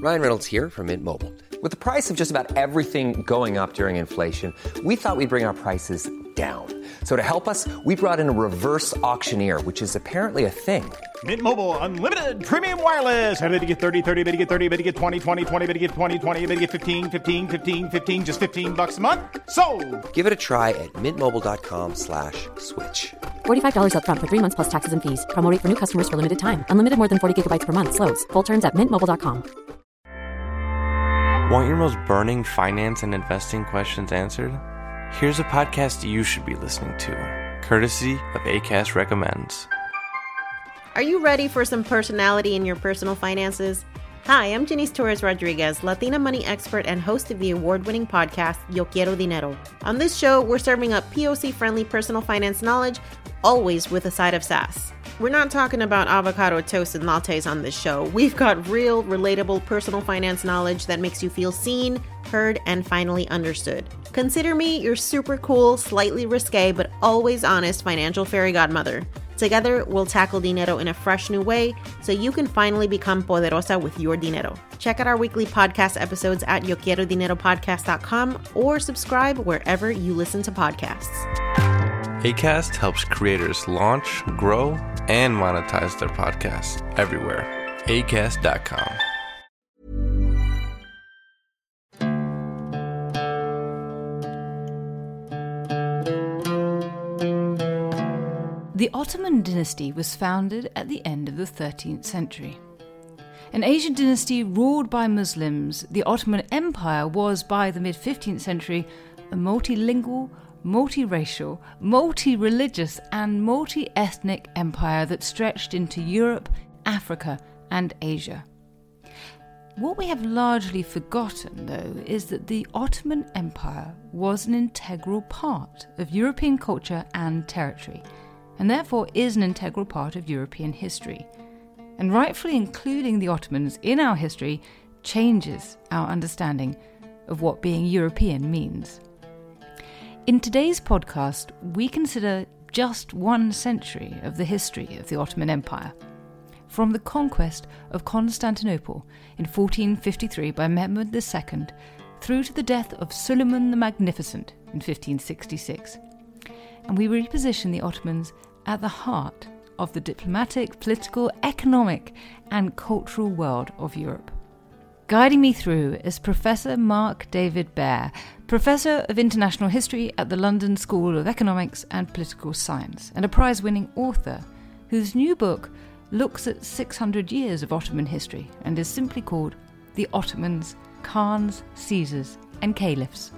Ryan Reynolds here from Mint Mobile. With the price of just about everything going up during inflation, we thought we'd bring our prices down. So to help us, we brought in a reverse auctioneer, which is apparently a thing. Mint Mobile Unlimited Premium Wireless. How to get 30, 30, bit to get 30, bit to get 20, 20, 20, bit to get 20, 20, bit to get 15, 15, 15, 15, just $15 a month? Sold! Give it a try at mintmobile.com/switch. $45 up front for 3 months plus taxes and fees. Promo rate for new customers for limited time. Unlimited more than 40 gigabytes per month. Slows full terms at mintmobile.com. Want your most burning finance and investing questions answered? Here's a podcast you should be listening to, courtesy of Acast Recommends. Are you ready for some personality in your personal finances? Hi, I'm Janice Torres Rodriguez, Latina money expert and host of the award-winning podcast, Yo Quiero Dinero. On this show, we're serving up POC-friendly personal finance knowledge, always with a side of sass. We're not talking about avocado toast and lattes on this show. We've got real, relatable personal finance knowledge that makes you feel seen, heard, and finally understood. Consider me your super cool, slightly risque, but always honest financial fairy godmother. Together, we'll tackle dinero in a fresh new way so you can finally become poderosa with your dinero. Check out our weekly podcast episodes at yoquierodineropodcast.com or subscribe wherever you listen to podcasts. Acast helps creators launch, grow, and monetize their podcasts everywhere. Acast.com. The Ottoman dynasty was founded at the end of the 13th century. An Asian dynasty ruled by Muslims, the Ottoman Empire was, by the mid-15th century, a multilingual, multiracial, multi-religious and multi-ethnic empire that stretched into Europe, Africa and Asia. What we have largely forgotten, though, is that the Ottoman Empire was an integral part of European culture and territory, and therefore is an integral part of European history. And rightfully including the Ottomans in our history changes our understanding of what being European means. In today's podcast, we consider just 1 century of the history of the Ottoman Empire, from the conquest of Constantinople in 1453 by Mehmed II through to the death of Suleiman the Magnificent in 1566. And we reposition the Ottomans at the heart of the diplomatic, political, economic and cultural world of Europe. Guiding me through is Professor Mark David Baer, Professor of International History at the London School of Economics and Political Science, and a prize-winning author whose new book looks at 600 years of Ottoman history and is simply called The Ottomans, Khans, Caesars and Caliphs.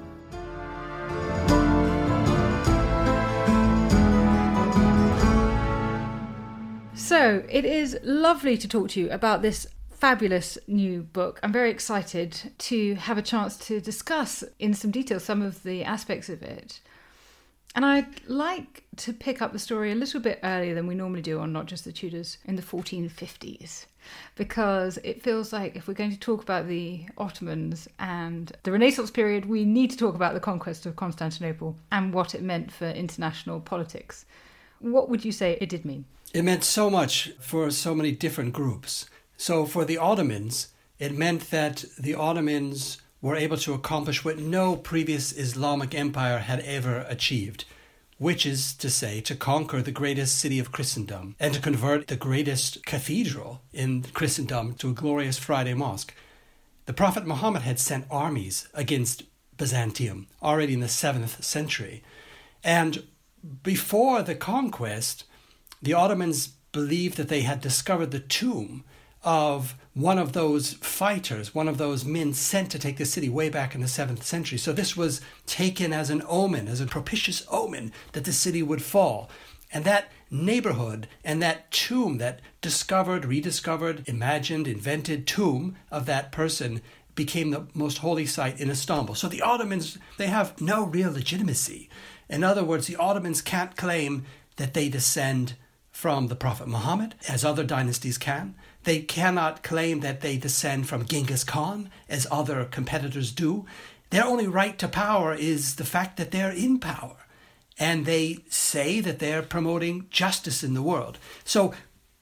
So, it is lovely to talk to you about this fabulous new book. I'm very excited to have a chance to discuss in some detail some of the aspects of it. And I'd like to pick up the story a little bit earlier than we normally do on Not Just the Tudors in the 1450s, because it feels like if we're going to talk about the Ottomans and the Renaissance period, we need to talk about the conquest of Constantinople and what it meant for international politics. What would you say it did mean? It meant so much for so many different groups. So for the Ottomans, it meant that the Ottomans were able to accomplish what no previous Islamic empire had ever achieved, which is to say, to conquer the greatest city of Christendom and to convert the greatest cathedral in Christendom to a glorious Friday mosque. The Prophet Muhammad had sent armies against Byzantium already in the 7th century. And before the conquest, the Ottomans believed that they had discovered the tomb of one of those fighters, one of those men sent to take the city way back in the 7th century. So this was taken as an omen, as a propitious omen that the city would fall. And that neighborhood and that tomb, that discovered, rediscovered, imagined, invented tomb of that person became the most holy site in Istanbul. So the Ottomans, they have no real legitimacy. In other words, the Ottomans can't claim that they descend from the Prophet Muhammad, as other dynasties can. They cannot claim that they descend from Genghis Khan, as other competitors do. Their only right to power is the fact that they're in power. And they say that they're promoting justice in the world. So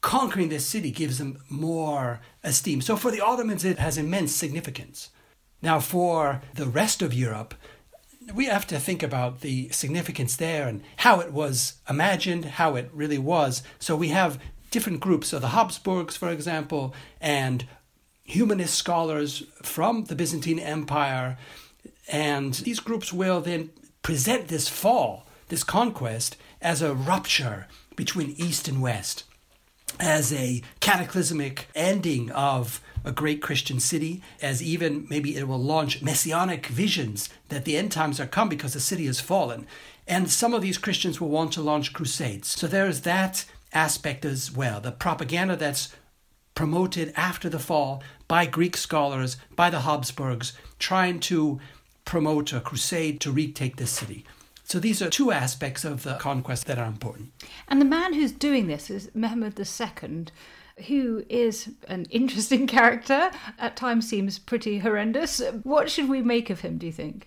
conquering this city gives them more esteem. So for the Ottomans, it has immense significance. Now, for the rest of Europe, we have to think about the significance there and how it was imagined, how it really was. So we have different groups. So the Habsburgs, for example, and humanist scholars from the Byzantine Empire. And these groups will then present this fall, this conquest, as a rupture between East and West, as a cataclysmic ending of a great Christian city, as even maybe it will launch messianic visions that the end times are come because the city has fallen. And some of these Christians will want to launch crusades. So there is that aspect as well, the propaganda that's promoted after the fall by Greek scholars, by the Habsburgs, trying to promote a crusade to retake this city. So these are two aspects of the conquest that are important. And the man who's doing this is Mehmed II, who is an interesting character, at times seems pretty horrendous. What should we make of him, do you think?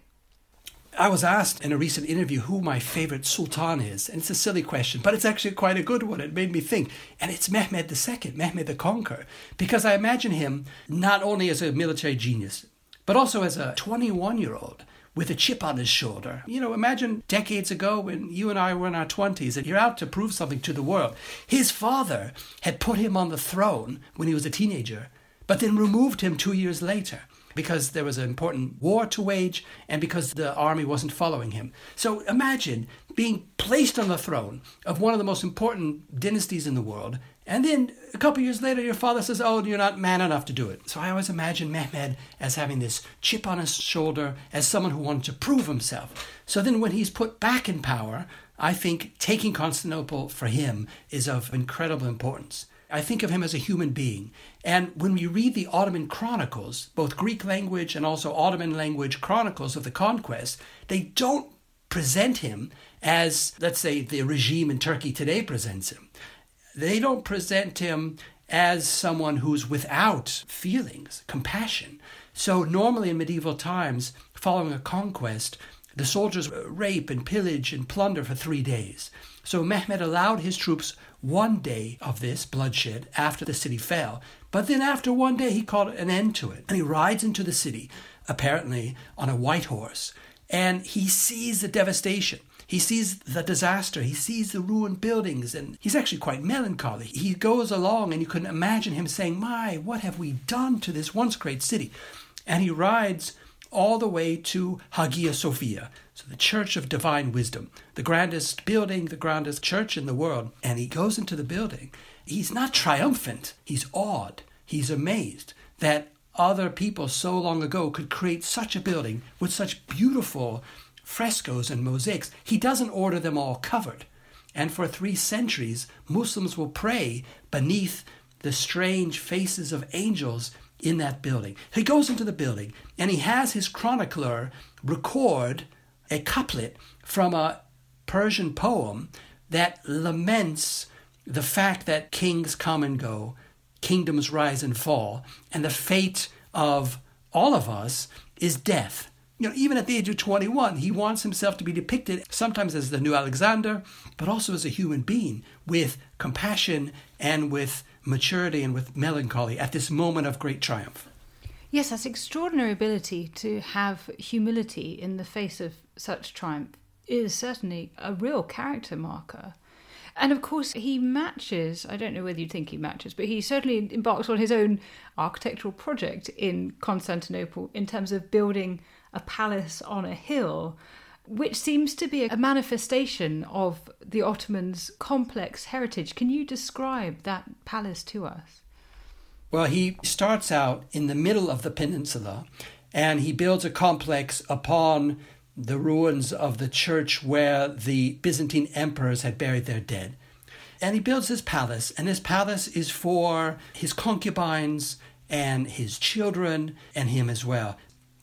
I was asked in a recent interview who my favorite sultan is, and it's a silly question, but it's actually quite a good one. It made me think, and it's Mehmed II, Mehmed the Conqueror, because I imagine him not only as a military genius, but also as a 21-year-old with a chip on his shoulder. You know, imagine decades ago when you and I were in our 20s and you're out to prove something to the world. His father had put him on the throne when he was a teenager, but then removed him 2 years later because there was an important war to wage and because the army wasn't following him. So imagine being placed on the throne of one of the most important dynasties in the world, and then a couple years later your father says, oh, you're not man enough to do it. So I always imagine Mehmed as having this chip on his shoulder, as someone who wanted to prove himself. So then when he's put back in power, I think taking Constantinople for him is of incredible importance. I think of him as a human being. And when we read the Ottoman chronicles, both Greek language and also Ottoman language chronicles of the conquest, they don't present him as, let's say, the regime in Turkey today presents him. They don't present him as someone who's without feelings, compassion. So normally in medieval times, following a conquest, the soldiers rape and pillage and plunder for 3 days. So Mehmed allowed his troops 1 day of this bloodshed after the city fell. But then after 1 day, he called an end to it. And he rides into the city, apparently on a white horse. And he sees the devastation. He sees the disaster. He sees the ruined buildings. And he's actually quite melancholy. He goes along and you can imagine him saying, my, what have we done to this once great city? And he rides all the way to Hagia Sophia, so the Church of Divine Wisdom, the grandest building, the grandest church in the world. And he goes into the building. He's not triumphant. He's awed. He's amazed that other people so long ago could create such a building with such beautiful frescoes and mosaics. He doesn't order them all covered. And for 3 centuries, Muslims will pray beneath the strange faces of angels in that building. He goes into the building and he has his chronicler record a couplet from a Persian poem that laments the fact that kings come and go, kingdoms rise and fall, and the fate of all of us is death. You know, even at the age of 21, he wants himself to be depicted sometimes as the new Alexander, but also as a human being with compassion and with maturity and with melancholy at this moment of great triumph. Yes, that's extraordinary ability to have humility in the face of such triumph is certainly a real character marker. And of course, he matches, I don't know whether you think he matches, but he certainly embarks on his own architectural project in Constantinople in terms of building a palace on a hill, which seems to be a manifestation of the Ottomans' complex heritage. Can you describe that palace to us? Well, he starts out in the middle of the peninsula and he builds a complex upon the ruins of the church where the Byzantine emperors had buried their dead. And he builds this palace, and this palace is for his concubines and his children and him as well.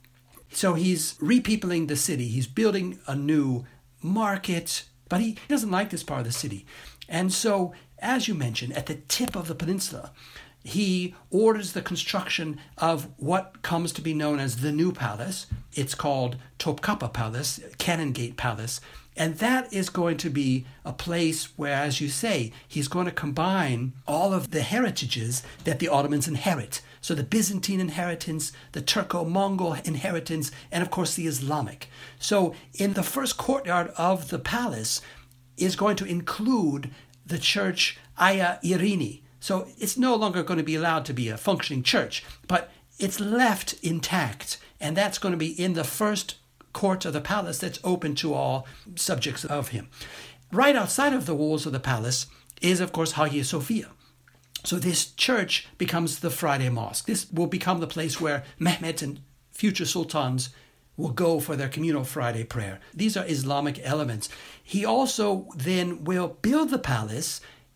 So he's repeopling the city. He's building a new market, but he doesn't like this part of the city. And so, as you mentioned, at the tip of the peninsula, he orders the construction of what comes to be known as the New Palace. It's called Topkapı Palace, Cannon Gate Palace. And that is going to be a place where, as you say, he's going to combine all of the heritages that the Ottomans inherit. So the Byzantine inheritance, the Turco-Mongol inheritance, and of course the Islamic. So in the first courtyard of the palace is going to include the church Hagia Irini. So it's no longer going to be allowed to be a functioning church, but it's left intact. And that's going to be in the first court of the palace that's open to all subjects of him. Right outside of the walls of the palace is, of course, Hagia Sophia. So this church becomes the Friday Mosque. This will become the place where Mehmet and future sultans will go for their communal Friday prayer. These are Islamic elements. He also then will build the palace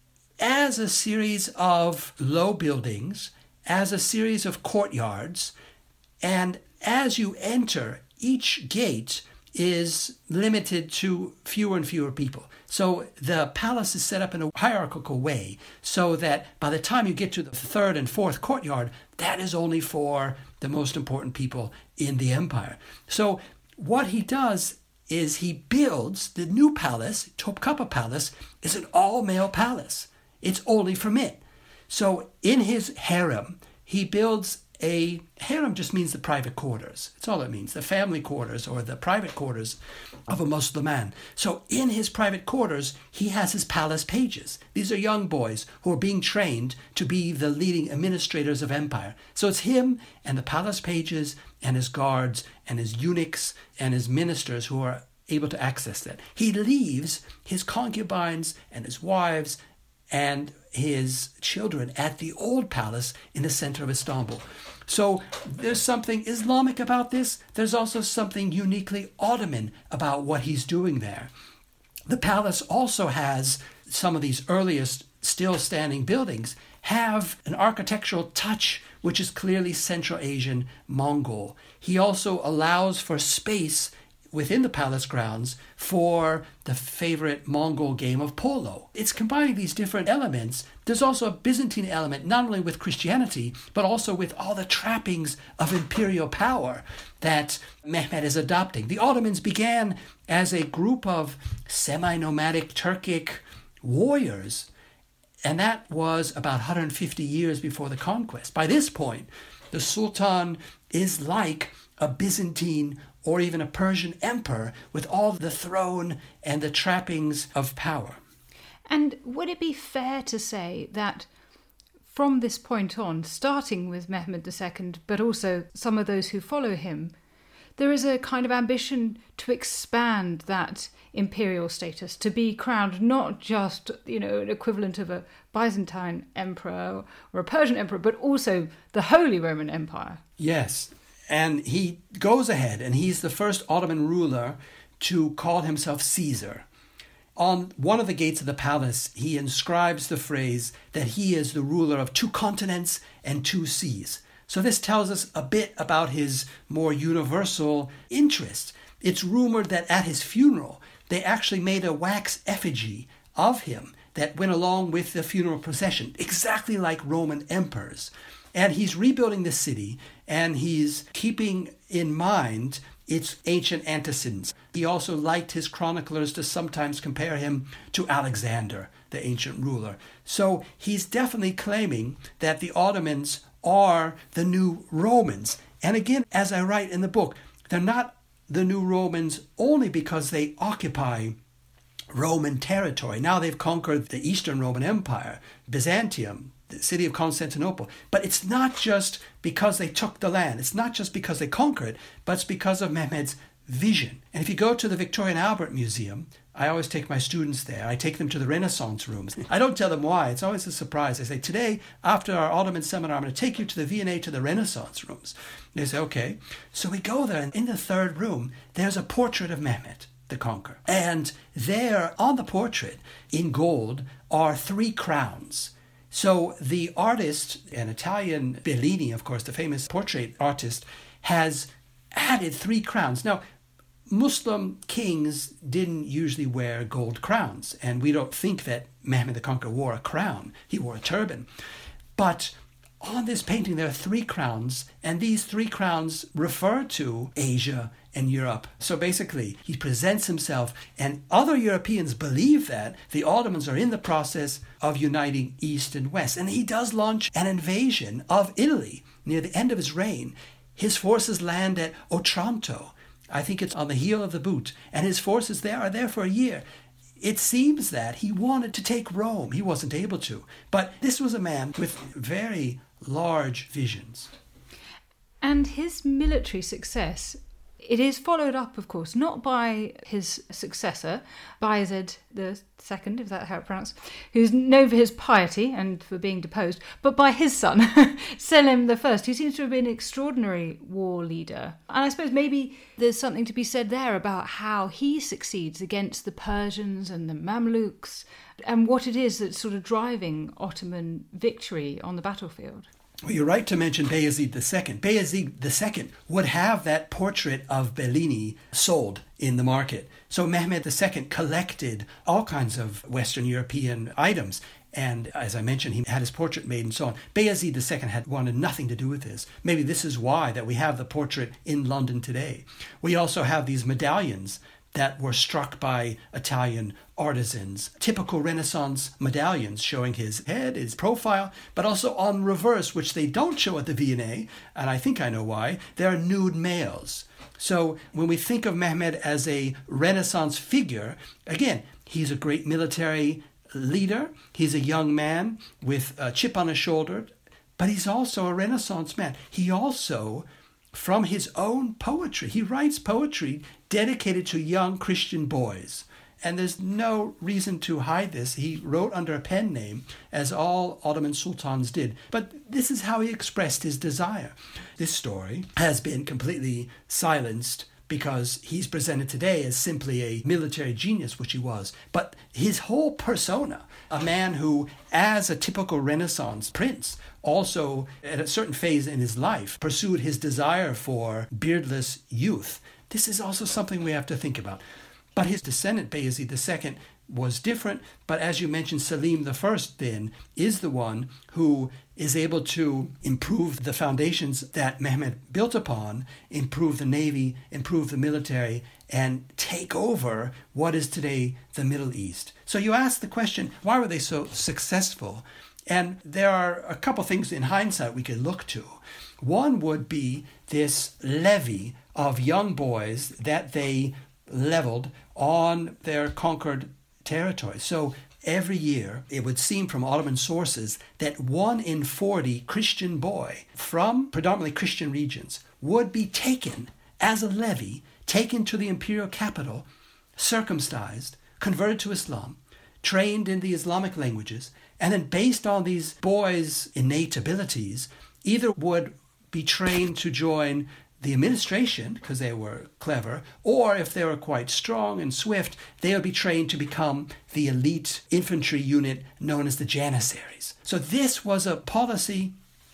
as a series of low buildings, as a series of courtyards, and as you enter, each gate is limited to fewer and fewer people. So the palace is set up in a hierarchical way so that by the time you get to the third and fourth courtyard, that is only for the most important people in the empire. So what he does is he builds the new palace. Topkapi Palace is an all-male palace. It's only for men. So in his harem, he builds a harem just means the private quarters. That's all it means, the family quarters or the private quarters of a Muslim man. So in his private quarters, he has his palace pages. These are young boys who are being trained to be the leading administrators of empire. So it's him and the palace pages and his guards and his eunuchs and his ministers who are able to access that. He leaves his concubines and his wives and his children at the old palace in the center of Istanbul. So there's something Islamic about this. There's also something uniquely Ottoman about what he's doing there. The palace also has some of these earliest still standing buildings have an architectural touch which is clearly Central Asian Mongol. He also allows for space within the palace grounds for the favorite Mongol game of polo. It's combining these different elements. There's also a Byzantine element, not only with Christianity, but also with all the trappings of imperial power that Mehmet is adopting. The Ottomans began as a group of semi-nomadic Turkic warriors, and that was about 150 years before the conquest. By this point, the Sultan is like a Byzantine or even a Persian emperor with all the throne and the trappings of power. And would it be fair to say that from this point on, starting with Mehmed II, but also some of those who follow him, there is a kind of ambition to expand that imperial status, to be crowned not just, an equivalent of a Byzantine emperor or a Persian emperor, but also the Holy Roman Empire? Yes. And he goes ahead, and he's the first Ottoman ruler to call himself Caesar. On one of the gates of the palace, he inscribes the phrase that he is the ruler of 2 continents and 2 seas. So this tells us a bit about his more universal interest. It's rumored that at his funeral, they actually made a wax effigy of him that went along with the funeral procession, exactly like Roman emperors. And he's rebuilding the city, and he's keeping in mind its ancient antecedents. He also liked his chroniclers to sometimes compare him to Alexander, the ancient ruler. So he's definitely claiming that the Ottomans are the new Romans. And again, as I write in the book, they're not the new Romans only because they occupy Roman territory. Now they've conquered the Eastern Roman Empire, Byzantium, the city of Constantinople. But it's not just because they took the land. It's not just because they conquered, but it's because of Mehmed's vision. And if you go to the Victoria and Albert Museum, I always take my students there. I take them to the Renaissance rooms. I don't tell them why. It's always a surprise. I say, today, after our Ottoman seminar, I'm going to take you to the V&A to the Renaissance rooms. And they say, okay. So we go there, and in the third room, there's a portrait of Mehmed the Conqueror. And there, on the portrait, in gold, are 3 crowns. So the artist, an Italian, Bellini, of course, the famous portrait artist, has added 3 crowns. Now, Muslim kings didn't usually wear gold crowns, and we don't think that Mehmed the Conqueror wore a crown. He wore a turban. But on this painting there are 3 crowns, and these 3 crowns refer to Asia and Europe. So basically, he presents himself, and other Europeans believe that the Ottomans are in the process of uniting East and West. And he does launch an invasion of Italy near the end of his reign. His forces land at Otranto. I think it's on the heel of the boot. And his forces there are there for a year. It seems that he wanted to take Rome. He wasn't able to. But this was a man with very large visions. And his military success, it is followed up, of course, not by his successor, Bayezid II, if that's how it's pronounced, who's known for his piety and for being deposed, but by his son, Selim I, who seems to have been an extraordinary war leader. And I suppose maybe there's something to be said there about how he succeeds against the Persians and the Mamluks, and what it is that's sort of driving Ottoman victory on the battlefield. Well, you're right to mention Bayezid II. Bayezid II would have that portrait of Bellini sold in the market. So Mehmed II collected all kinds of Western European items. And as I mentioned, he had his portrait made and so on. Bayezid II had wanted nothing to do with this. Maybe this is why that we have the portrait in London today. We also have these medallions that were struck by Italian artisans, typical Renaissance medallions showing his head, his profile, but also on reverse, which they don't show at the V&A, and I think I know why, there are nude males. So when we think of Mehmed as a Renaissance figure, again, he's a great military leader, he's a young man with a chip on his shoulder, but he's also a Renaissance man. He also, from his own poetry, he writes poetry dedicated to young Christian boys. And there's no reason to hide this. He wrote under a pen name, as all Ottoman sultans did. But this is how he expressed his desire. This story has been completely silenced because he's presented today as simply a military genius, which he was. But his whole persona, a man who, as a typical Renaissance prince, also at a certain phase in his life, pursued his desire for beardless youth. This is also something we have to think about. But his descendant, Bayezid II, was different. But as you mentioned, Selim I then is the one who is able to improve the foundations that Mehmed built upon, improve the navy, improve the military, and take over what is today the Middle East. So you ask the question, why were they so successful? And there are a couple things in hindsight we could look to. One would be this levy of young boys that they leveled on their conquered territory. So every year, it would seem from Ottoman sources that 1 in 40 Christian boy from predominantly Christian regions would be taken as a levy, taken to the imperial capital, circumcised, converted to Islam, trained in the Islamic languages, and then based on these boys' innate abilities, either would be trained to join the administration, because they were clever, or if they were quite strong and swift, they would be trained to become the elite infantry unit known as the Janissaries. So this was a policy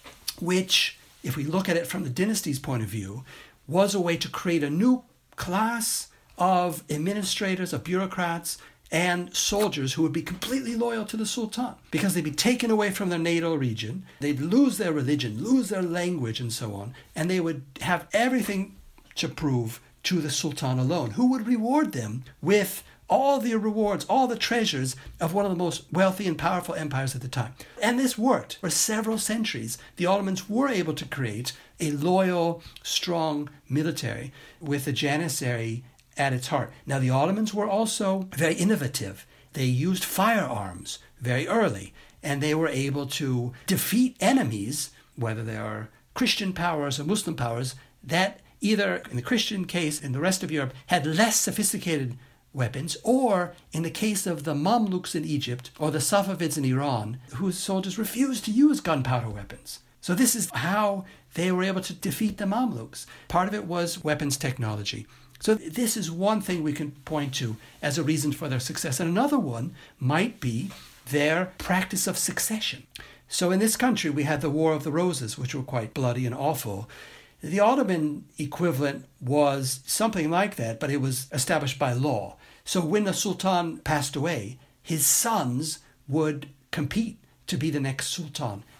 which, if we look at it from the dynasty's point of view, was a way to create a new class of administrators, of bureaucrats, and soldiers who would be completely loyal to the Sultan, because they'd be taken away from their natal region, they'd lose their religion, lose their language, and so on, and they would have everything to prove to the Sultan alone, who would reward them with all the rewards, all the treasures of one of the most wealthy and powerful empires at the time. And this worked for several centuries. The Ottomans were able to create a loyal, strong military with the Janissary at its heart. Now, the Ottomans were also very innovative. They used firearms very early, and they were able to defeat enemies, whether they are Christian powers or Muslim powers, that either, in the Christian case, in the rest of Europe, had less sophisticated weapons, or in the case of the Mamluks in Egypt or the Safavids in Iran, whose soldiers refused to use gunpowder weapons. So this is how they were able to defeat the Mamluks. Part of it was weapons technology. So this is one thing we can point to as a reason for their success. And another one might be their practice of succession. So in this country, we had the War of the Roses, which were quite bloody and awful. The Ottoman equivalent was something like that, but it was established by law. So when the Sultan passed away, his sons would compete to be the next Sultan.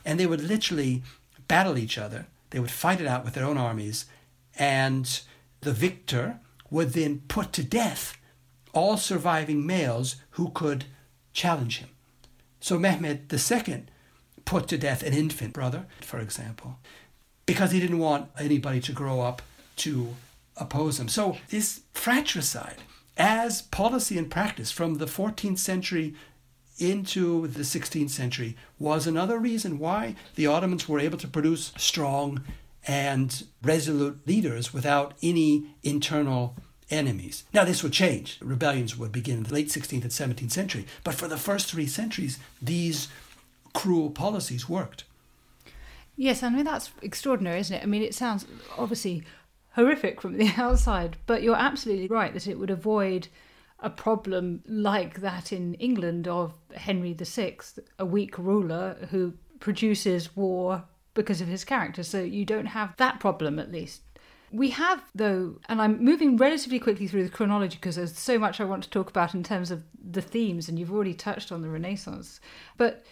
and they would literally battle each other. They would fight it out with their own armies, and the victor would then put to death all surviving males who could challenge him. So Mehmed II put to death an infant brother, for example, because he didn't want anybody to grow up to oppose him. So this fratricide, as policy and practice from the 14th century into the 16th century, was another reason why the Ottomans were able to produce strong and resolute leaders without any internal enemies. Now, this would change. Rebellions would begin in the late 16th and 17th century. But for the first 3 centuries, these cruel policies worked. Yes, I mean, that's extraordinary, isn't it? I mean, it sounds obviously horrific from the outside, but you're absolutely right that it would avoid a problem like that in England of Henry VI, a weak ruler who produces war because of his character. So you don't have that problem, at least. We have, though, and I'm moving relatively quickly through the chronology because there's so much I want to talk about in terms of the themes, and you've already touched on the Renaissance. But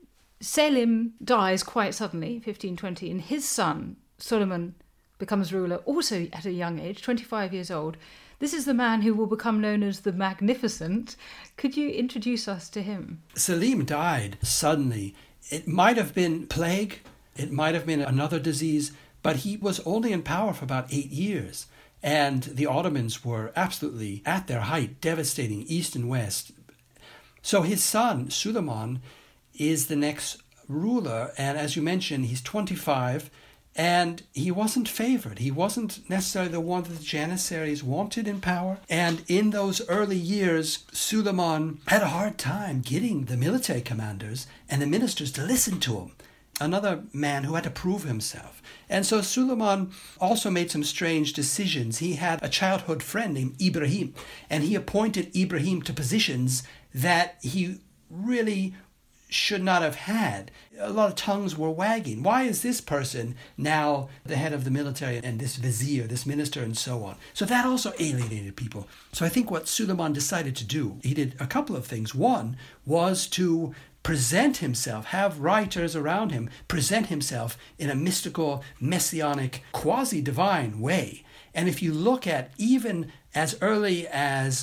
Selim dies quite suddenly, 1520, and his son, Suleiman, becomes ruler also at a young age, 25 years old. This is the man who will become known as the Magnificent. Could you introduce us to him? Selim died suddenly. It might have been plague, it might have been another disease, but he was only in power for about 8 years. And the Ottomans were absolutely at their height, devastating east and west. So his son, Suleiman, is the next ruler. And as you mentioned, he's 25, and he wasn't favored. He wasn't necessarily the one that the Janissaries wanted in power. And in those early years, Suleiman had a hard time getting the military commanders and the ministers to listen to him. Another man who had to prove himself. And so Suleiman also made some strange decisions. He had a childhood friend named Ibrahim, and he appointed Ibrahim to positions that he really should not have had. A lot of tongues were wagging. Why is this person now the head of the military and this vizier, this minister, and so on? So that also alienated people. So I think what Suleiman decided to do, he did a couple of things. One was to present himself, have writers around him, present himself in a mystical, messianic, quasi-divine way. And if you look at even as early as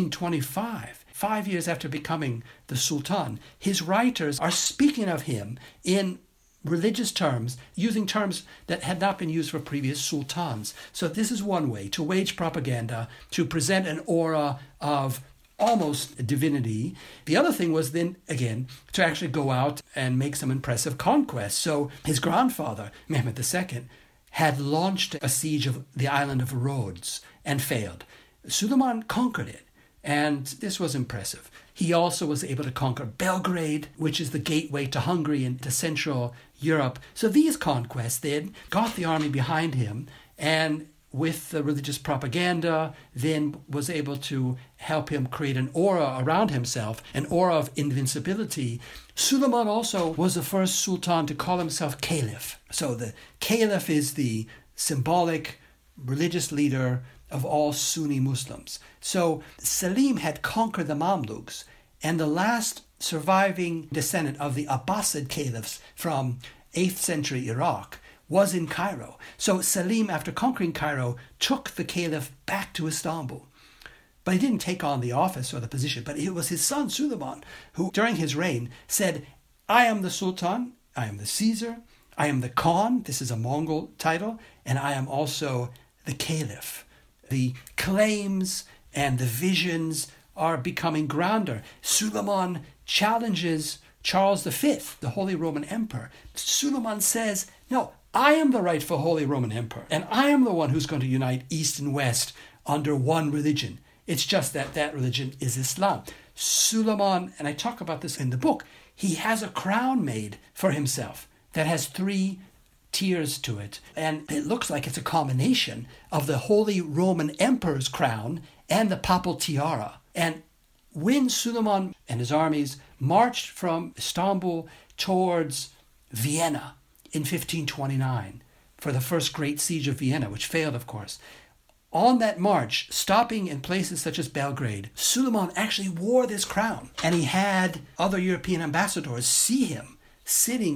1525, 5 years after becoming the Sultan, his writers are speaking of him in religious terms, using terms that had not been used for previous sultans. So this is one way to wage propaganda, to present an aura of almost divinity. The other thing was then, again, to actually go out and make some impressive conquests. So his grandfather, Mehmed II, had launched a siege of the island of Rhodes and failed. Suleiman conquered it, and this was impressive. He also was able to conquer Belgrade, which is the gateway to Hungary and to Central Europe. So these conquests then got the army behind him, and with the religious propaganda, then was able to help him create an aura around himself, an aura of invincibility. Suleiman also was the first sultan to call himself caliph. So the caliph is the symbolic religious leader of all Sunni Muslims. So Selim had conquered the Mamluks, and the last surviving descendant of the Abbasid caliphs from 8th century Iraq was in Cairo. So Selim, after conquering Cairo, took the caliph back to Istanbul. But he didn't take on the office or the position, but it was his son Suleiman who, during his reign, said, I am the Sultan, I am the Caesar, I am the Khan, this is a Mongol title, and I am also the caliph. The claims and the visions are becoming grander. Suleiman challenges Charles V, the Holy Roman Emperor. Suleiman says, no, I am the rightful Holy Roman Emperor, and I am the one who's going to unite East and West under one religion. It's just that that religion is Islam. Suleiman, and I talk about this in the book, he has a crown made for himself that has 3 tiers to it, and it looks like it's a combination of the Holy Roman Emperor's crown and the papal tiara. And when Suleiman and his armies marched from Istanbul towards Vienna in 1529 for the first great siege of Vienna, which failed, of course, on that march, stopping in places such as Belgrade, Suleiman actually wore this crown, and he had other European ambassadors see him sitting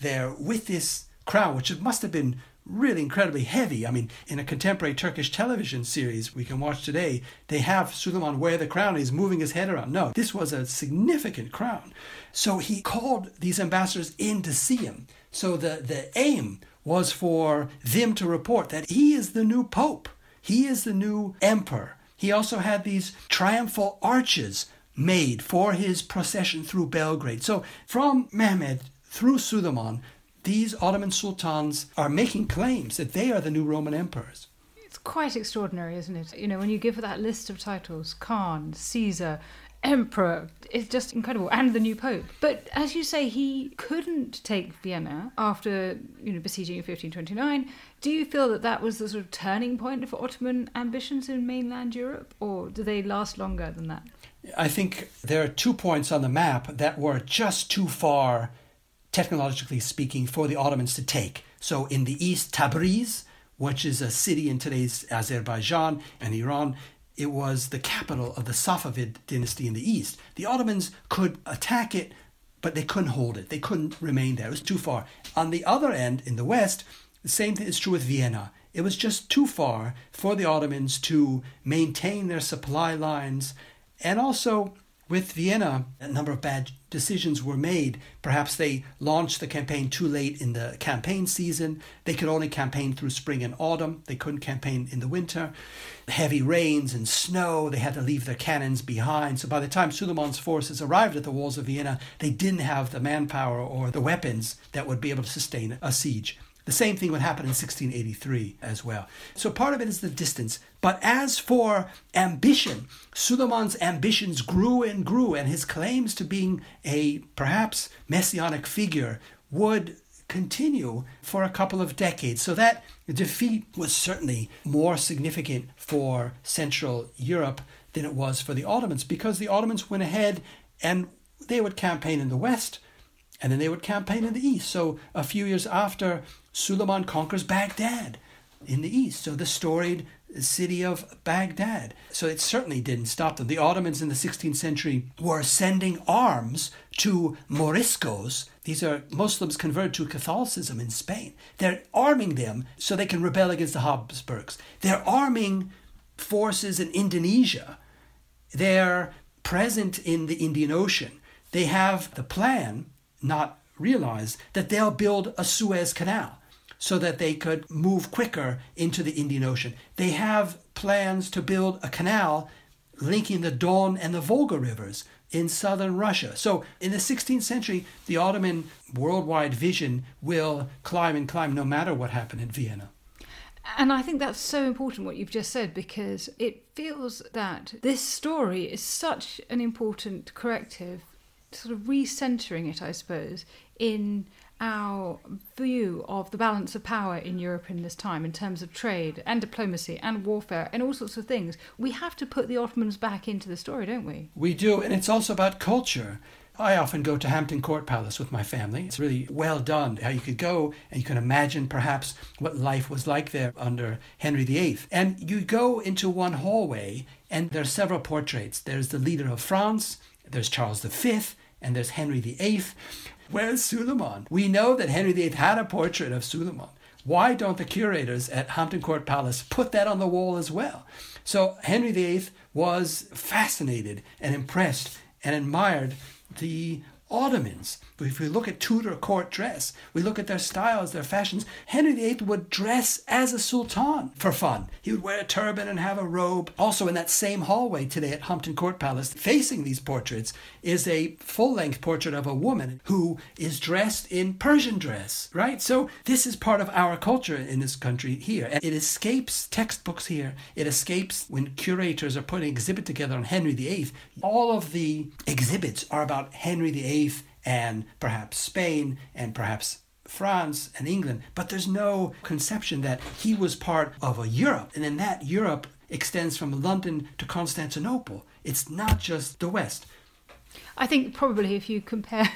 there with this crown, which must have been really incredibly heavy. I mean, in a contemporary Turkish television series we can watch today, they have Suleiman wear the crown. He's moving his head around. No, this was a significant crown. So he called these ambassadors in to see him. So the aim was for them to report that he is the new pope. He is the new emperor. He also had these triumphal arches made for his procession through Belgrade. So from Mehmed through Suleiman, these Ottoman sultans are making claims that they are the new Roman emperors. It's quite extraordinary, isn't it? You know, when you give that list of titles, Khan, Caesar, Emperor, it's just incredible. And the new Pope. But as you say, he couldn't take Vienna after, besieging in 1529. Do you feel that that was the sort of turning point for Ottoman ambitions in mainland Europe? Or do they last longer than that? I think there are 2 points on the map that were just too far, technologically speaking, for the Ottomans to take. So in the east, Tabriz, which is a city in today's Azerbaijan and Iran, it was the capital of the Safavid dynasty in the east. The Ottomans could attack it, but they couldn't hold it. They couldn't remain there. It was too far. On the other end, in the west, the same thing is true with Vienna. It was just too far for the Ottomans to maintain their supply lines. And also, with Vienna, a number of bad decisions were made. Perhaps they launched the campaign too late in the campaign season. They could only campaign through spring and autumn. They couldn't campaign in the winter. Heavy rains and snow, they had to leave their cannons behind. So by the time Suleiman's forces arrived at the walls of Vienna, they didn't have the manpower or the weapons that would be able to sustain a siege. The same thing would happen in 1683 as well. So part of it is the distance. But as for ambition, Suleiman's ambitions grew and grew, and his claims to being a perhaps messianic figure would continue for a couple of decades. So that defeat was certainly more significant for Central Europe than it was for the Ottomans, because the Ottomans went ahead and they would campaign in the west, and then they would campaign in the east. So a few years after, Suleiman conquers Baghdad in the east, so the storied city of Baghdad. So it certainly didn't stop them. The Ottomans in the 16th century were sending arms to Moriscos. These are Muslims converted to Catholicism in Spain. They're arming them so they can rebel against the Habsburgs. They're arming forces in Indonesia. They're present in the Indian Ocean. They have the plan, not realized, that they'll build a Suez Canal so that they could move quicker into the Indian Ocean. They have plans to build a canal linking the Don and the Volga rivers in southern Russia. So in the 16th century, the Ottoman worldwide vision will climb and climb no matter what happened in Vienna. And I think that's so important what you've just said, because it feels that this story is such an important corrective, sort of recentering it, I suppose, in our view of the balance of power in Europe in this time in terms of trade and diplomacy and warfare and all sorts of things. We have to put the Ottomans back into the story, don't we? We do, and it's also about culture. I often go to Hampton Court Palace with my family. It's really well done, how you could go and you can imagine perhaps what life was like there under Henry VIII. And you go into one hallway and there are several portraits. There's the leader of France, there's Charles V, and there's Henry VIII. Where's Suleiman? We know that Henry VIII had a portrait of Suleiman. Why don't the curators at Hampton Court Palace put that on the wall as well? So Henry VIII was fascinated and impressed and admired the Ottomans. If we look at Tudor court dress, we look at their styles, their fashions, Henry VIII would dress as a sultan for fun. He would wear a turban and have a robe. Also in that same hallway today at Hampton Court Palace, facing these portraits, is a full-length portrait of a woman who is dressed in Persian dress, right? So this is part of our culture in this country here. And it escapes textbooks here. It escapes when curators are putting an exhibit together on Henry VIII. All of the exhibits are about Henry VIII and perhaps Spain and perhaps France and England, but there's no conception that he was part of a Europe, and then that Europe extends from London to Constantinople. It's not just the West. I think probably if you compare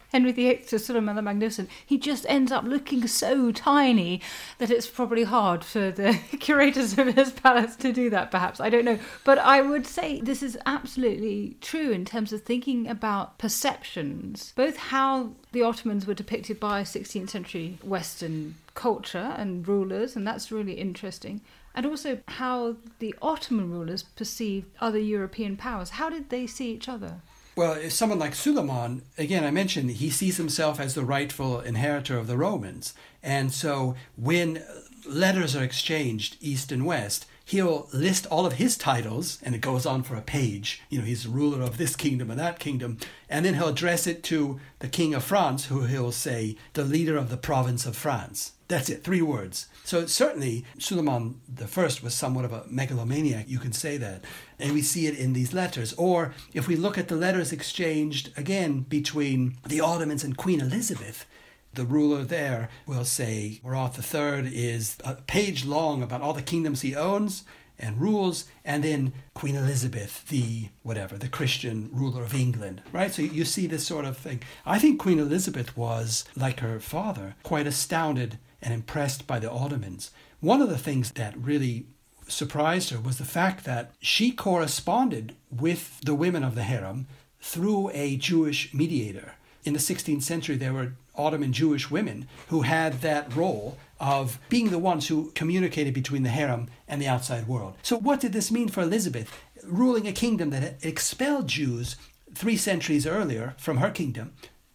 Henry VIII to Suleiman the Magnificent, he just ends up looking so tiny that it's probably hard for the curators of his palace to do that, perhaps. I don't know. But I would say this is absolutely true in terms of thinking about perceptions, both how the Ottomans were depicted by 16th century Western culture and rulers, and that's really interesting, and also how the Ottoman rulers perceived other European powers. How did they see each other? Well, if someone like Suleiman, again, I mentioned he sees himself as the rightful inheritor of the Romans. And so when letters are exchanged east and west, he'll list all of his titles, and it goes on for a page. You know, he's the ruler of this kingdom and that kingdom. And then he'll address it to the king of France, who he'll say, the leader of the province of France. That's it, 3 words. So certainly Suleiman I was somewhat of a megalomaniac, you can say that. And we see it in these letters. Or if we look at the letters exchanged, again, between the Ottomans and Queen Elizabeth, the ruler there will say, Murat III is a page long about all the kingdoms he owns and rules, and then Queen Elizabeth, the Christian ruler of England, right? So you see this sort of thing. I think Queen Elizabeth was, like her father, quite astounded and impressed by the Ottomans. One of the things that really surprised her was the fact that she corresponded with the women of the harem through a Jewish mediator. In the 16th century, there were Ottoman Jewish women who had that role of being the ones who communicated between the harem and the outside world. So what did this mean for Elizabeth? Ruling a kingdom that had expelled Jews 3 centuries earlier from her kingdom,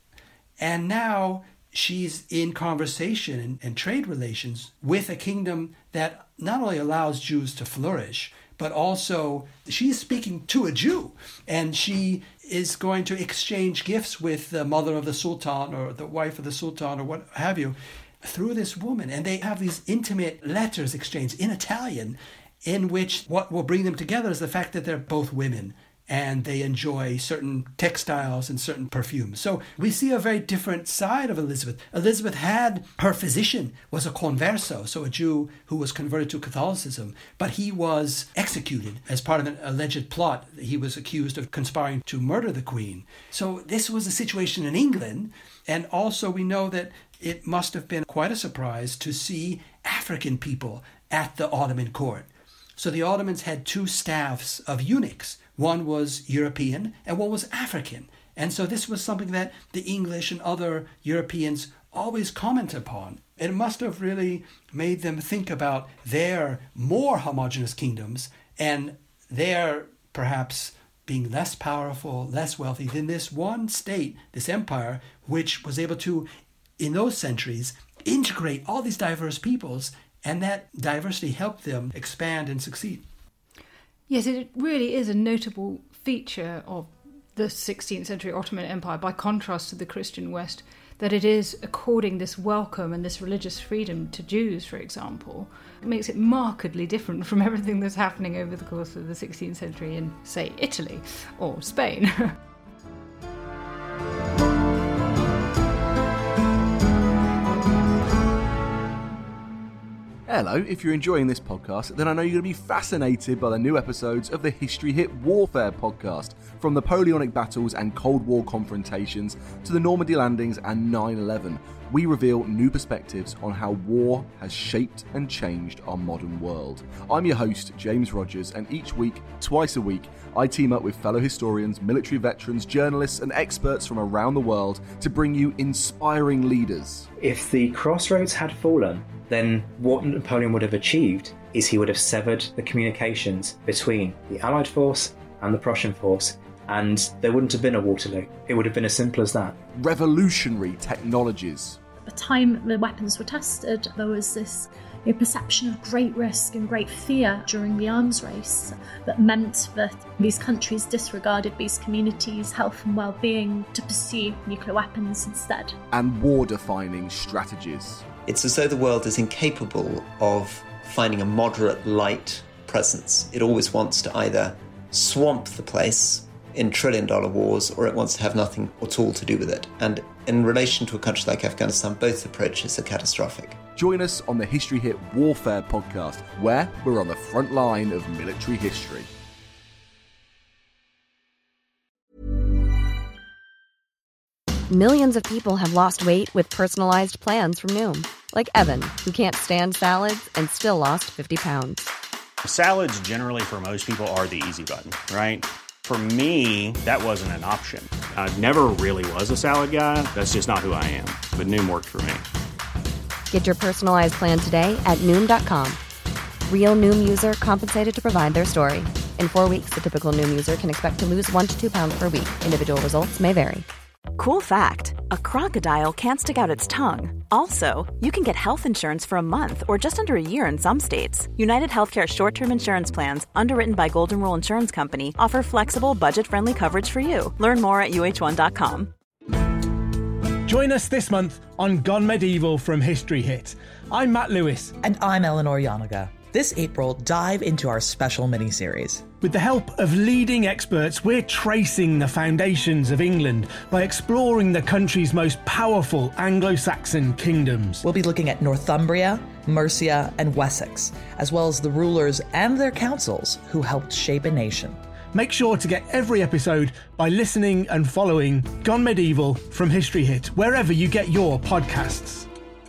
and now she's in conversation and trade relations with a kingdom that not only allows Jews to flourish, but also she's speaking to a Jew, and she is going to exchange gifts with the mother of the Sultan or the wife of the Sultan or what have you through this woman. And they have these intimate letters exchanged in Italian, in which what will bring them together is the fact that they're both women and they enjoy certain textiles and certain perfumes. So we see a very different side of Elizabeth. Elizabeth had, her physician was a converso, so a Jew who was converted to Catholicism, but he was executed as part of an alleged plot. He was accused of conspiring to murder the Queen. So this was a situation in England, and also we know that it must have been quite a surprise to see African people at the Ottoman court. So the Ottomans had 2 staffs of eunuchs. One was European and one was African. And so this was something that the English and other Europeans always comment upon. It must have really made them think about their more homogeneous kingdoms and their perhaps being less powerful, less wealthy than this one state, this empire, which was able to, in those centuries, integrate all these diverse peoples, and that diversity helped them expand and succeed. Yes, it really is a notable feature of the 16th century Ottoman Empire, by contrast to the Christian West, that it is according this welcome and this religious freedom to Jews, for example. It makes it markedly different from everything that's happening over the course of the 16th century in, say, Italy or Spain. Hello, if you're enjoying this podcast, then I know you're going to be fascinated by the new episodes of the History Hit Warfare podcast, from Napoleonic battles and Cold War confrontations to the Normandy landings and 9/11. We reveal new perspectives on how war has shaped and changed our modern world. I'm your host, James Rogers, and each week, twice a week, I team up with fellow historians, military veterans, journalists, and experts from around the world to bring you inspiring leaders. If the crossroads had fallen, then what Napoleon would have achieved is he would have severed the communications between the Allied force and the Prussian force, and there wouldn't have been a Waterloo. It would have been as simple as that. Revolutionary technologies. At the time the weapons were tested, there was this perception of great risk and great fear during the arms race that meant that these countries disregarded these communities' health and well-being to pursue nuclear weapons instead. And war-defining strategies. It's as though the world is incapable of finding a moderate light presence. It always wants to either swamp the place in trillion-dollar wars, or it wants to have nothing at all to do with it. And in relation to a country like Afghanistan, both approaches are catastrophic. Join us on the History Hit Warfare podcast, where we're on the front line of military history. Millions of people have lost weight with personalized plans from Noom. Like Evan, who can't stand salads and still lost 50 pounds. Salads generally for most people are the easy button, right? For me, that wasn't an option. I never really was a salad guy. That's just not who I am. But Noom worked for me. Get your personalized plan today at Noom.com. Real Noom user compensated to provide their story. In 4 weeks, the typical Noom user can expect to lose 1 to 2 pounds per week. Individual results may vary. Cool fact, a crocodile can't stick out its tongue. Also, you can get health insurance for a month or just under a year in some states. United Healthcare short-term insurance plans, underwritten by Golden Rule Insurance Company, offer flexible, budget-friendly coverage for you. Learn more at uh1.com. Join us this month on Gone Medieval from History Hit. I'm Matt Lewis. And I'm Eleanor Yanaga. This April, dive into our special mini-series. With the help of leading experts, we're tracing the foundations of England by exploring the country's most powerful Anglo-Saxon kingdoms. We'll be looking at Northumbria, Mercia, and Wessex, as well as the rulers and their councils who helped shape a nation. Make sure to get every episode by listening and following Gone Medieval from History Hit, wherever you get your podcasts.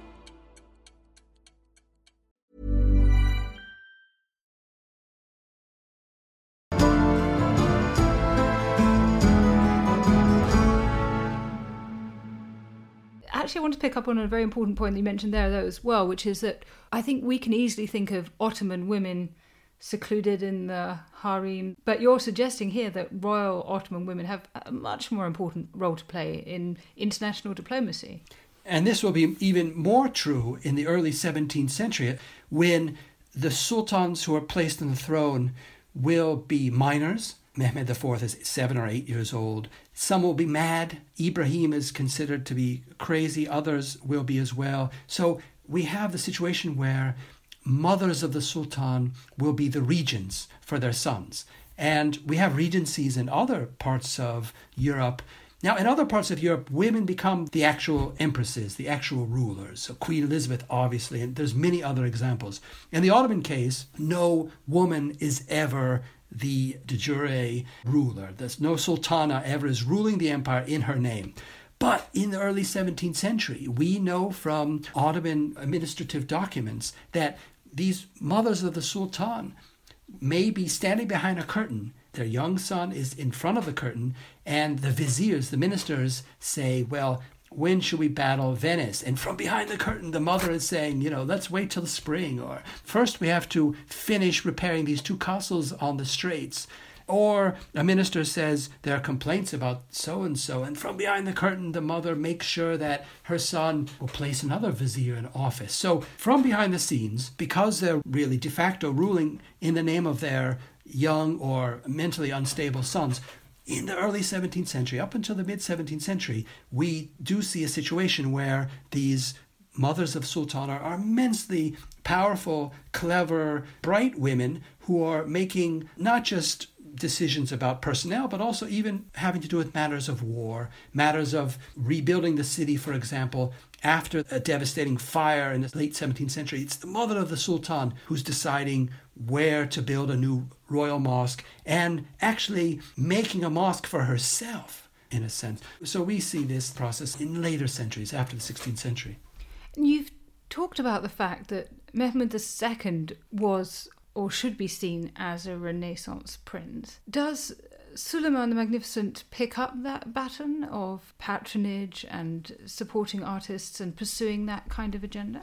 Actually, I want to pick up on a very important point that you mentioned there, though, as well, which is that I think we can easily think of Ottoman women secluded in the harem, but you're suggesting here that royal Ottoman women have a much more important role to play in international diplomacy. And this will be even more true in the early 17th century, when the sultans who are placed on the throne will be minors. Mehmed IV is 7 or 8 years old. Some will be mad. Ibrahim is considered to be crazy. Others will be as well. So we have the situation where mothers of the sultan will be the regents for their sons. And we have regencies in other parts of Europe. Now, in other parts of Europe, women become the actual empresses, the actual rulers. So Queen Elizabeth, obviously, and there's many other examples. In the Ottoman case, no woman is ever the de jure ruler. There's no sultana ever is ruling the empire in her name. But in the early 17th century, we know from Ottoman administrative documents that these mothers of the sultan may be standing behind a curtain. Their young son is in front of the curtain, and the viziers, the ministers, say, well, when should we battle Venice? And from behind the curtain, the mother is saying, let's wait till the spring. Or first we have to finish repairing these 2 castles on the straits. Or a minister says there are complaints about so-and-so. And from behind the curtain, the mother makes sure that her son will place another vizier in office. So from behind the scenes, because they're really de facto ruling in the name of their young or mentally unstable sons, in the early 17th century, up until the mid-17th century, we do see a situation where these mothers of sultan are immensely powerful, clever, bright women who are making not just decisions about personnel, but also even having to do with matters of war, matters of rebuilding the city, for example, after a devastating fire in the late 17th century. It's the mother of the sultan who's deciding where to build a new royal mosque and actually making a mosque for herself, in a sense. So we see this process in later centuries, after the 16th century. You've talked about the fact that Mehmed II was or should be seen as a Renaissance prince. Does Suleiman the Magnificent pick up that baton of patronage and supporting artists and pursuing that kind of agenda?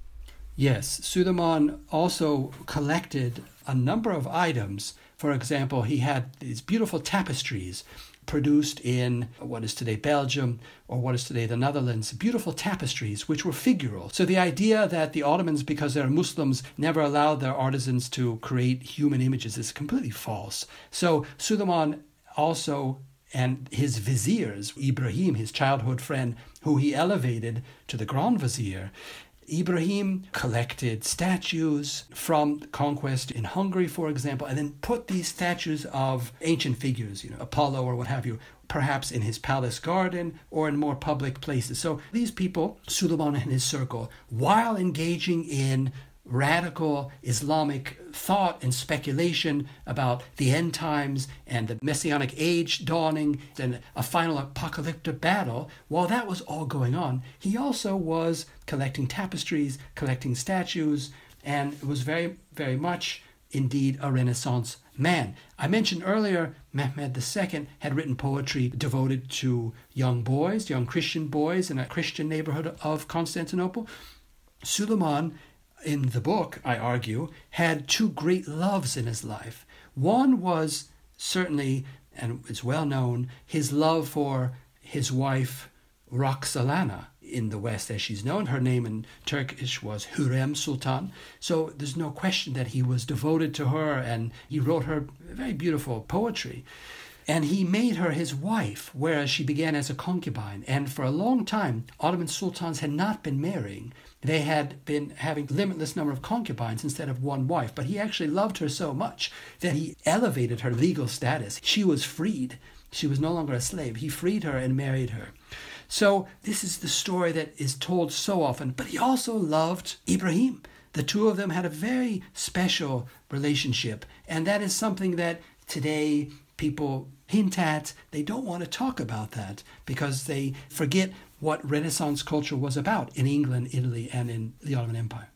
Yes, Suleiman also collected a number of items. For example, he had these beautiful tapestries produced in what is today Belgium or what is today the Netherlands, beautiful tapestries which were figural. So the idea that the Ottomans, because they're Muslims, never allowed their artisans to create human images is completely false. So Suleiman also, and his viziers, Ibrahim, his childhood friend, who he elevated to the Grand Vizier, Ibrahim collected statues from conquest in Hungary, for example, and then put these statues of ancient figures, Apollo or what have you, perhaps in his palace garden or in more public places. So these people, Suleiman and his circle, while engaging in radical Islamic thought and speculation about the end times and the Messianic age dawning and a final apocalyptic battle, while that was all going on, he also was collecting tapestries, collecting statues, and was very, very much indeed a Renaissance man. I mentioned earlier Mehmed II had written poetry devoted to young boys, young Christian boys in a Christian neighborhood of Constantinople. Suleiman, in the book, I argue, had two great loves in his life. One was certainly, and it's well known, his love for his wife Roxolana in the West, as she's known. Her name in Turkish was Hürrem Sultan. So there's no question that he was devoted to her, and he wrote her very beautiful poetry. And he made her his wife, whereas she began as a concubine. And for a long time, Ottoman sultans had not been marrying. They had been having a limitless number of concubines instead of one wife. But he actually loved her so much that he elevated her legal status. She was freed. She was no longer a slave. He freed her and married her. So this is the story that is told so often. But he also loved Ibrahim. The two of them had a very special relationship. And that is something that today people hint at. They don't want to talk about that because they forget what Renaissance culture was about in England, Italy, and in the Ottoman Empire.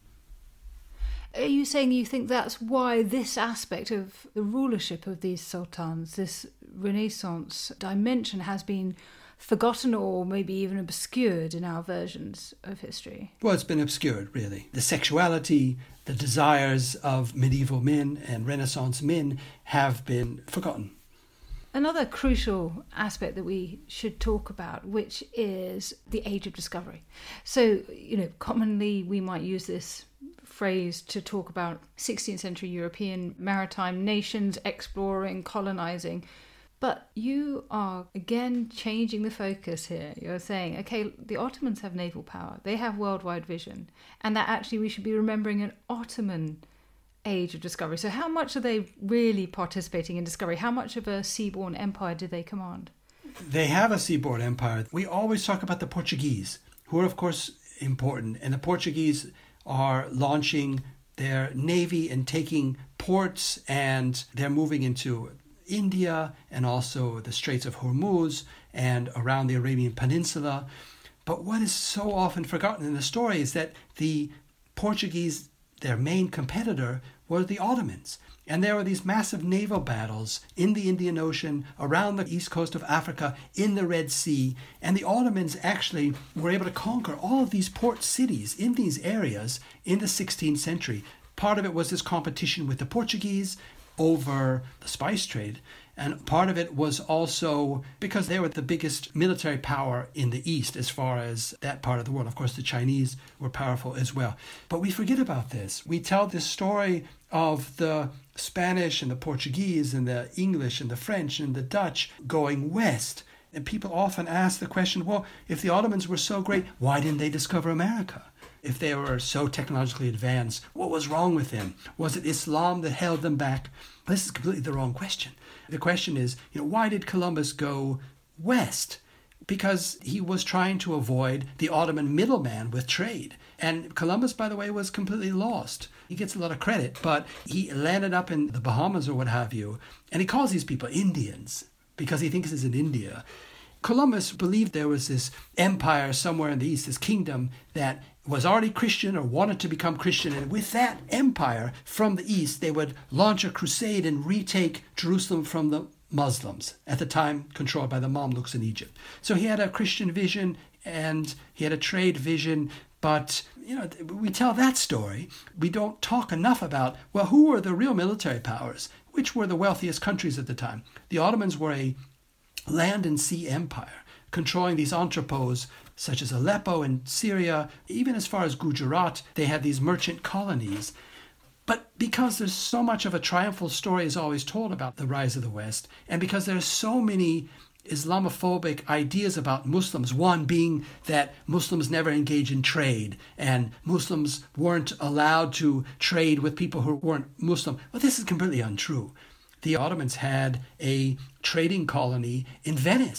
Are you saying you think that's why this aspect of the rulership of these sultans, this Renaissance dimension, has been forgotten or maybe even obscured in our versions of history? Well, it's been obscured, really. The sexuality, the desires of medieval men and Renaissance men have been forgotten. Another crucial aspect that we should talk about, which is the age of discovery. So, commonly we might use this phrase to talk about 16th century European maritime nations exploring, colonizing. But you are, again, changing the focus here. You're saying, okay, the Ottomans have naval power. They have worldwide vision. And that actually we should be remembering an Ottoman age of discovery. So how much are they really participating in discovery? How much of a seaborne empire do they command? They have a seaborne empire. We always talk about the Portuguese, who are, of course, important. And the Portuguese are launching their navy and taking ports, and they're moving into India and also the Straits of Hormuz and around the Arabian Peninsula. But what is so often forgotten in the story is that the Portuguese, their main competitor, were the Ottomans. And there were these massive naval battles in the Indian Ocean, around the east coast of Africa, in the Red Sea. And the Ottomans actually were able to conquer all of these port cities in these areas in the 16th century. Part of it was this competition with the Portuguese over the spice trade. And part of it was also because they were the biggest military power in the East as far as that part of the world. Of course, the Chinese were powerful as well. But we forget about this. We tell this story of the Spanish and the Portuguese and the English and the French and the Dutch going west. And people often ask the question, well, if the Ottomans were so great, why didn't they discover America? If they were so technologically advanced, what was wrong with them? Was it Islam that held them back? This is completely the wrong question. The question is, why did Columbus go west? Because he was trying to avoid the Ottoman middleman with trade. And Columbus, by the way, was completely lost. He gets a lot of credit, but he landed up in the Bahamas or what have you, and he calls these people Indians because he thinks it's in India. Columbus believed there was this empire somewhere in the east, this kingdom that was already Christian or wanted to become Christian. And with that empire from the east, they would launch a crusade and retake Jerusalem from the Muslims, at the time controlled by the Mamluks in Egypt. So he had a Christian vision and he had a trade vision. But, we tell that story. We don't talk enough about, well, who were the real military powers? Which were the wealthiest countries at the time? The Ottomans were a land and sea empire, controlling these entrepôts such as Aleppo and Syria, even as far as Gujarat. They had these merchant colonies. But because there's so much of a triumphal story is always told about the rise of the West, and because there's so many Islamophobic ideas about Muslims, one being that Muslims never engage in trade and Muslims weren't allowed to trade with people who weren't Muslim. Well, this is completely untrue. The Ottomans had a trading colony in Venice.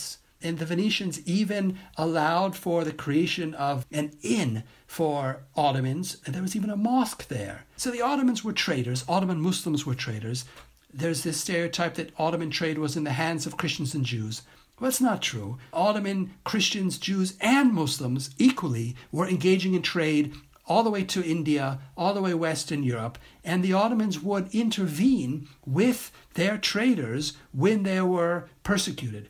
And the Venetians even allowed for the creation of an inn for Ottomans, and there was even a mosque there. So the Ottomans were traders. Ottoman Muslims were traders. There's this stereotype that Ottoman trade was in the hands of Christians and Jews. Well, that's not true. Ottoman Christians, Jews, and Muslims equally were engaging in trade all the way to India, all the way west in Europe, and the Ottomans would intervene with their traders when they were persecuted.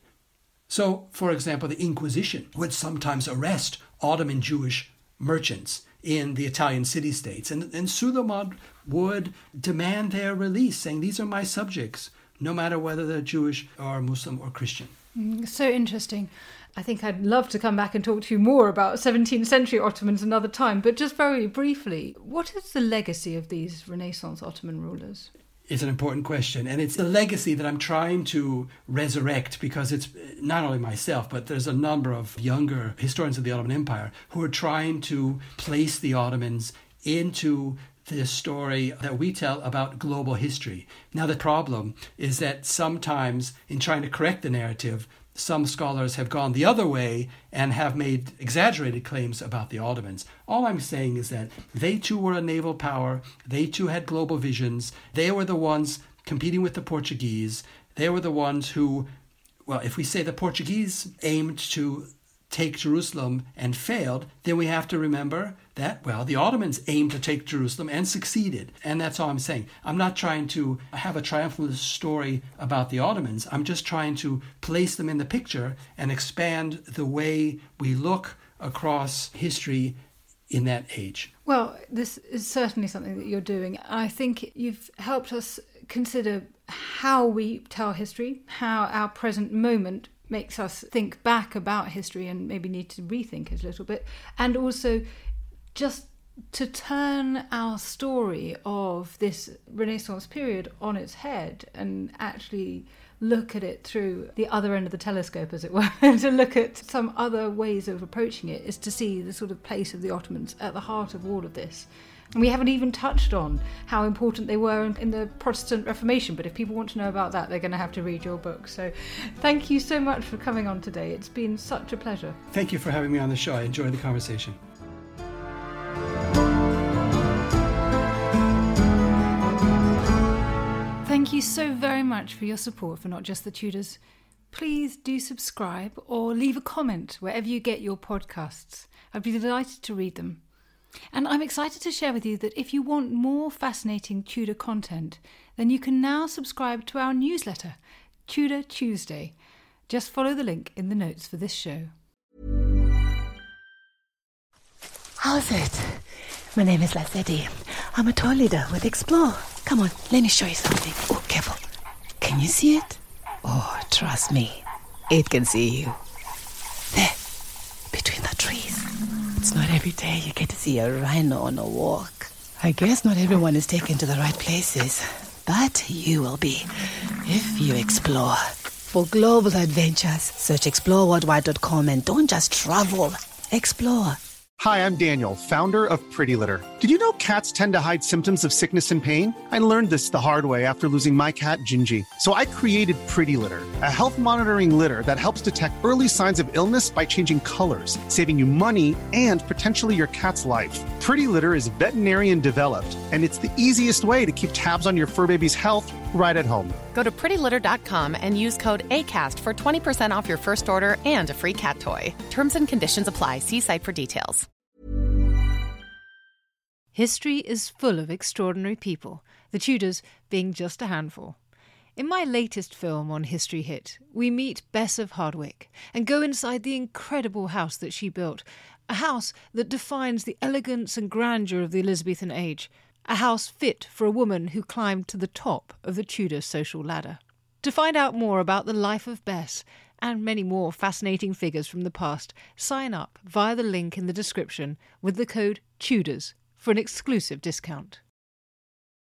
So, for example, the Inquisition would sometimes arrest Ottoman Jewish merchants in the Italian city-states, and Suleiman would demand their release, saying, these are my subjects, no matter whether they're Jewish or Muslim or Christian. So interesting. I think I'd love to come back and talk to you more about 17th century Ottomans another time, but just very briefly, what is the legacy of these Renaissance Ottoman rulers? It's an important question, and it's the legacy that I'm trying to resurrect, because it's not only myself, but there's a number of younger historians of the Ottoman Empire who are trying to place the Ottomans into the story that we tell about global history. Now, the problem is that sometimes in trying to correct the narrative, some scholars have gone the other way and have made exaggerated claims about the Ottomans. All I'm saying is that they too were a naval power. They too had global visions. They were the ones competing with the Portuguese. They were the ones who, well, if we say the Portuguese aimed to take Jerusalem and failed, then we have to remember that, well, the Ottomans aimed to take Jerusalem and succeeded. And that's all I'm saying. I'm not trying to have a triumphalist story about the Ottomans. I'm just trying to place them in the picture and expand the way we look across history in that age. Well, this is certainly something that you're doing. I think you've helped us consider how we tell history, how our present moment makes us think back about history and maybe need to rethink it a little bit, and also just to turn our story of this Renaissance period on its head and actually look at it through the other end of the telescope, as it were, to look at some other ways of approaching it, is to see the sort of place of the Ottomans at the heart of all of this. And we haven't even touched on how important they were in the Protestant Reformation, but if people want to know about that, they're going to have to read your book. So thank you so much for coming on today. It's been such a pleasure. Thank you for having me on the show. I enjoyed the conversation. Thank you so very much for your support for Not Just the Tudors. Please do subscribe or leave a comment wherever you get your podcasts. I'd be delighted to read them. And I'm excited to share with you that if you want more fascinating Tudor content, then you can now subscribe to our newsletter, Tudor Tuesday. Just follow the link in the notes for this show. How's it? My name is Lazetti. I'm a tour leader with Explore. Come on, let me show you something. Oh, careful. Can you see it? Oh, trust me, it can see you. There, between the trees. It's not every day you get to see a rhino on a walk. I guess not everyone is taken to the right places, but you will be if you explore. For global adventures, search exploreworldwide.com and don't just travel, explore. Hi, I'm Daniel, founder of Pretty Litter. Did you know cats tend to hide symptoms of sickness and pain? I learned this the hard way after losing my cat, Gingy. So I created Pretty Litter, a health monitoring litter that helps detect early signs of illness by changing colors, saving you money and potentially your cat's life. Pretty Litter is veterinarian developed, and it's the easiest way to keep tabs on your fur baby's health right at home. Go to prettylitter.com and use code ACAST for 20% off your first order and a free cat toy. Terms and conditions apply. See site for details. History is full of extraordinary people, the Tudors being just a handful. In my latest film on History Hit, we meet Bess of Hardwick and go inside the incredible house that she built, a house that defines the elegance and grandeur of the Elizabethan age, a house fit for a woman who climbed to the top of the Tudor social ladder. To find out more about the life of Bess and many more fascinating figures from the past, sign up via the link in the description with the code TUDORS for an exclusive discount.